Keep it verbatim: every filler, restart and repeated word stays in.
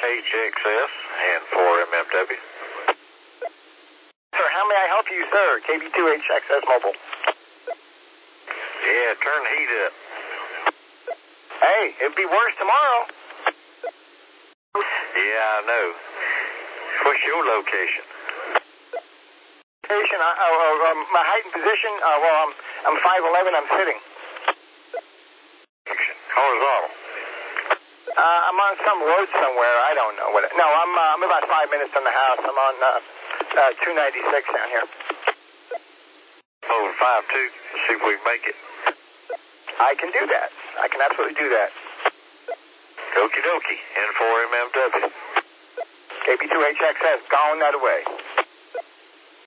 H X S and four M M W. Sir, how may I help you, sir? K B two H X S Mobile. Yeah, turn the heat up. Hey, it'd be worse tomorrow. Yeah, I know. What's your location? Location, uh, uh, um, my height and position, uh, well, I'm, I'm five eleven, I'm sitting. Horizontal. Uh, I'm on some road somewhere, I don't know what it, no, I'm, uh, I'm about five minutes from the house. I'm on, uh, uh, two ninety-six down here. Over five two, see if we can make it. I can do that. I can absolutely do that. Okie dokie, N four M M W. K B two H X S, gone that away.